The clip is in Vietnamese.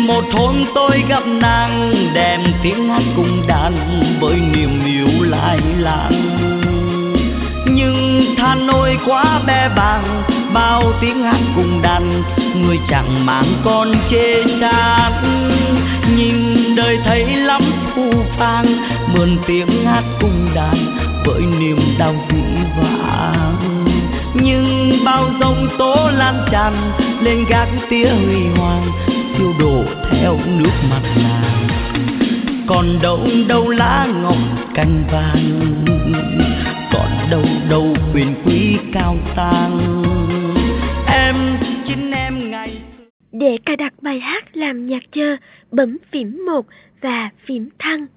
Một hôm tôi gặp nàng, đem tiếng hát cùng đàn với niềm yêu lai láng. Nhưng than ôi quá bé bàng, bao tiếng hát cùng đàn, người chẳng mang con chê chát. Nhìn đời thấy lắm phù phàng, mượn tiếng hát cùng đàn với niềm đau dĩ vãng. Nhưng bao giông tố lan tràn lên gác tía huy hoàng, phiêu đổ theo nước mắt nàng. Còn đâu lá ngọc cành vàng, còn đâu quyền quý cao sang. Chính em ngày. Để cài đặt bài hát làm nhạc chờ, bấm phím 1 và phím thăng.